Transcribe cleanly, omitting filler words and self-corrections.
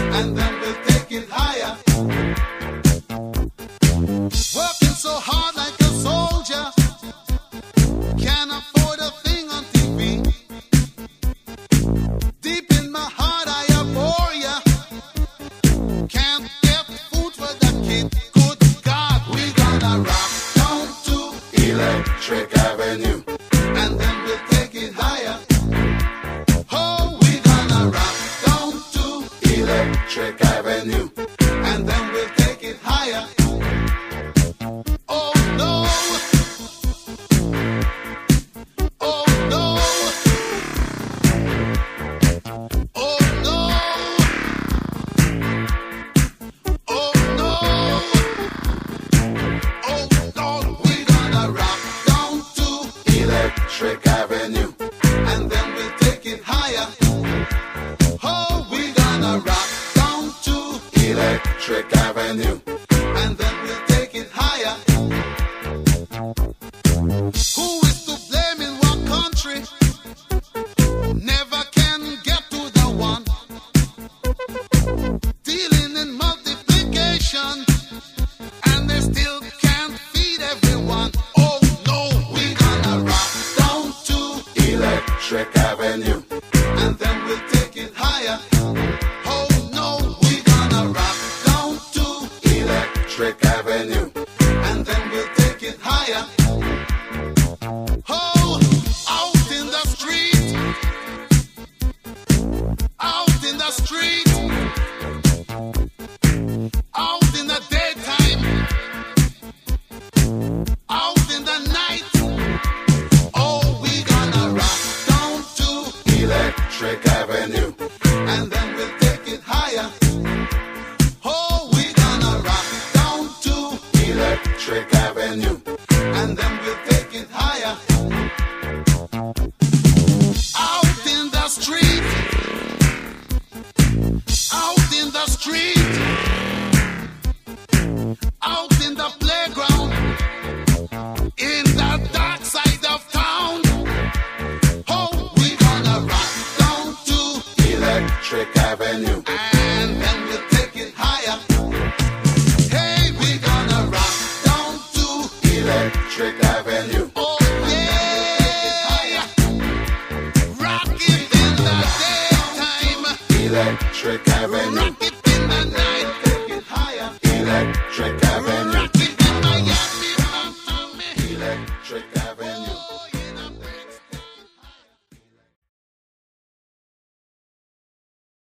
and then we'll take it higher. Working so hard like a soldier, can't afford a thing on TV. Deep in my heart I abhor ya, can't get food for the kid. Good God, we gonna rock down to Electric Avenue, and then we'll take it higher. Oh, we gonna rock down to Electric Avenue, and then we'll take it higher. Oh no, oh no, oh no, oh no, oh Lord, we gonna rock down to Electric Avenue, and then we'll take it higher. Oh, we gonna rock down to Electric Avenue, and then we'll take it higher. Who is to blame in what country? Never can get to the one. Dealing in multiplication, and they still can't feed everyone. Oh no, we gonna rock down to Electric Avenue, and then we'll take it higher. Oh no, we gonna rock down to Electric Avenue, and then we'll take it higher. Oh, out in the street, out in the street, out in the daytime, out in the night. Oh, we gonna rock down to Electric Avenue, and then we'll take it higher. Oh, we gonna rock down to Electric Avenue, and then we'll take it higher. Out in the street, out in the street, out in the playground, in the dark side of town. Oh, we gonna rock down to Electric Avenue, and then we'll take it higher. Hey, we gonna rock down to Electric Avenue. Oh yeah, rock it in the daytime, Electric Avenue, rock it in the night, take it higher. Electric Avenue.